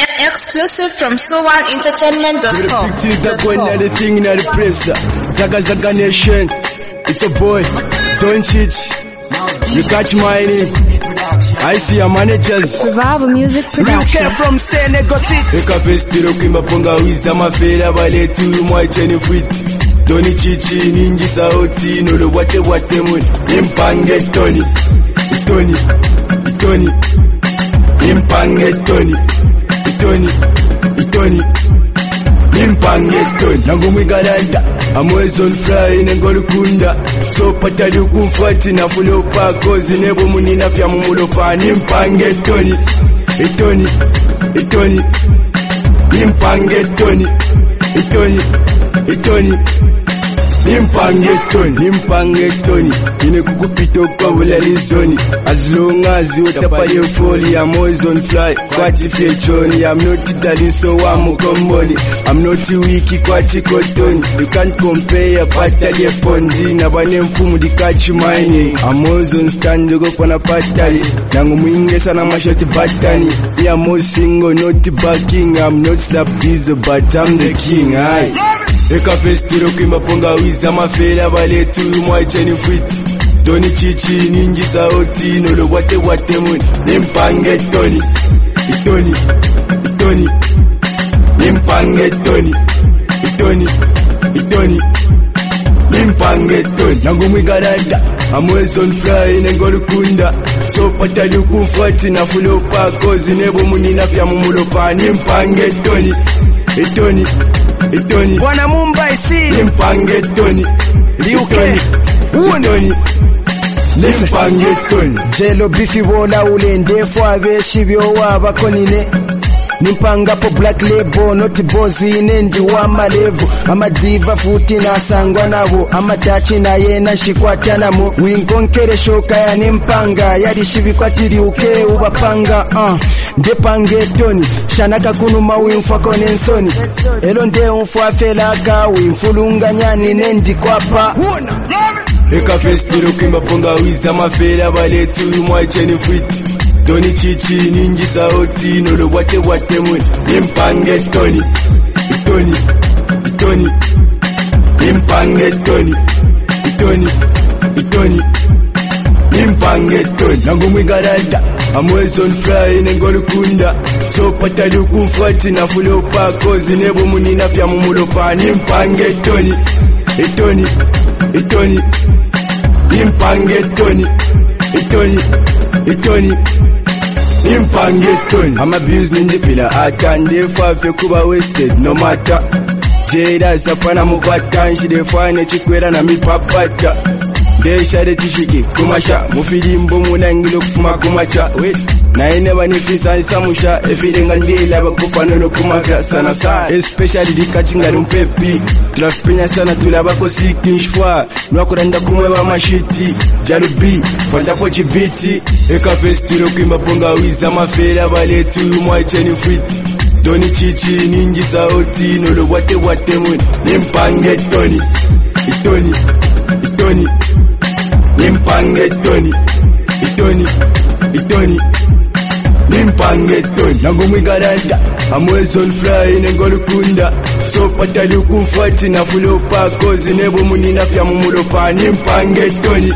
Exclusive from SoulOneEntertainment.com. The thing in the press. Zaga Nation. It's a boy. Don't cheat. You catch money. I see your managers. Survival Music Production. Real care from Senegal City. Eka festiro kimba ponga wiza mafera bale tu mwacheni fwiti. Tony chichi ninji sauti nolo wate mwe. Impange Tony. Impange Tony. Impange Tony. Nangumi garanta. Amwezo fly nengolukunda. So patali ukumfati na fulo pako zinebo munina fya mumulopa. Impange Tony. Impange Tony. Impange Tony. Ine kukupito kwa ulalizoni. As long as you tapali ufoli, I'm always on fly. Kwati fechoni, I'm not Italy so I'm komboni. I'm not wiki kwati kotoni. You can't compare patali ponzi. Nabane mfumu di catch mining. I'm always on stand go kona patali. Nangu mwinge sana mashoti batani. Me I'm more single, not backing. I'm not slap diesel but I'm the king. Aye. Eka festiro kimba ponga wiza mafela bale tu mwacheni fwiti. Tony chichi ninji sauti nolo wate mwe. Impange Tony. Impange Tony. Impange Tony. Nangumi garanta. Amwezo on fly nengolukunda. So patali ukumfati na fulo pako zinebo munina fya mumulopa. Impange Tony. Bwana Mumbai si Impange Tony. Liuke Impange Tony. Jelo bifi wola ulende fwa beshi byowa bakonine. Nimpanga po black label not bozi nendi wa malevu. Amadiva futi na sangwa nabo. Amatachi na yena shikwata namo. Winkonkere shoka ya nimpanga. Yadi shibi kwa tiri uke ubapanga. Ndepange Tony. Shanaka kunuma wimfwa konensoni. Elonde umfwa felaka wimfulunga nyani nendi kwapa. Eka festiro kimba ponga wiza mafera bale tu mwacheni fwiti. Tony chichi ninji sauti nolo wate mwe. Impange Tony. Impange Tony. Impange Tony. Nangumi garanta. Amwezo fly nengolukunda. So patali ukumfati na fulo pako zinebo munina fya mumulopa. Impange Tony. Impange Tony. Impange Tony. I'm abused in the pillar. I can't defy kuba wasted no matter. Jada sapana mubata. She define chikwera na mi papata. Desha de tishiki kumasha. Mufilimbo munangilo kufuma kumacha. Wait. Na ineba nifisa nsamusha. Efidenga ndila bakupano no kumaka sana sana. Especially di kachinga mpepi. Tulafipenya sana tulabako siki nshwa. Nwakuranda kumweba mashiti. Jalubi. Fanta pochi biti. Eka festiro kimba ponga wiza mafera bale tu mwacheni fwiti. Tony chichi ninji sauti nolo wate mwe. Impange Tony. Impange Tony. Impange Tony. Nangumi garanta. Amwezo fly nengolukunda. So patali ukumfati na fulo pako zinebo munina fya mumulopa. Impange Tony.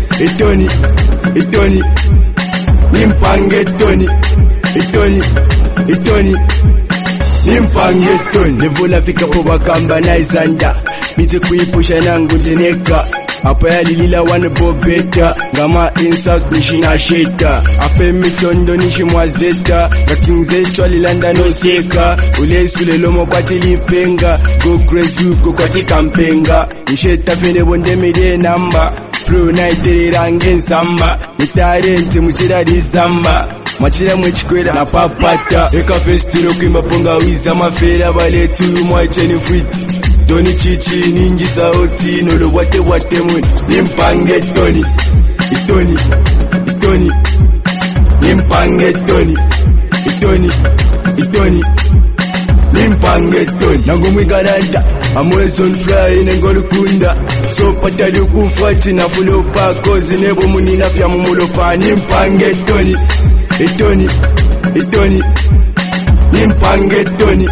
Impange Tony. Impange Tony. Nevola fika po bakamba na izanda. Bite kuipusha nangu ndeneka. Apa ya lilila wane bobeta. Ngama insult nishina sheta. Ape mitondo nishimwazeta. Gakingzecho lilanda no seka. Ule sulelomo kwa tilipenga. Go crazy uko kwa tikampenga. Nisheta fene bonde mide namba. Flow night range nsamba. Nitarente mchira disamba. Machira mwechikwela na papata. Eka festiro kimba ponga wiza mafera bale tu mwacheni fwiti. Tony chichi ninji sauti nolo wate mwe. Impange Tony. Impange Tony. Impange Tony. Nangumi garanta. Amwezo fly nengolukunda. So patali ukumfati na fulo pako zinebo munina fya mumulopa. Impange Tony. nimpange Tony,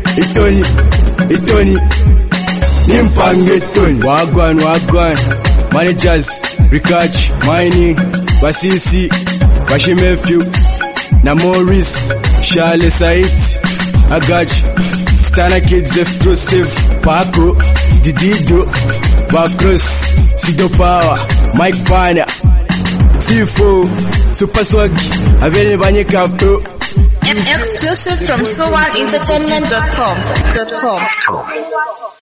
Tony, nimpange Tony. Wagwan, managers, Rikachi, Mining, Basisi, Bashimefyu, na Morris, Charles Sait, Agachi, Stana Kids Exclusive, Paco, Didido, Bakros, Sido Power, Mike Pana, Tifo, Super Swag, Avene Banye Kapto. Exclusive from SoulOneEntertainment.com.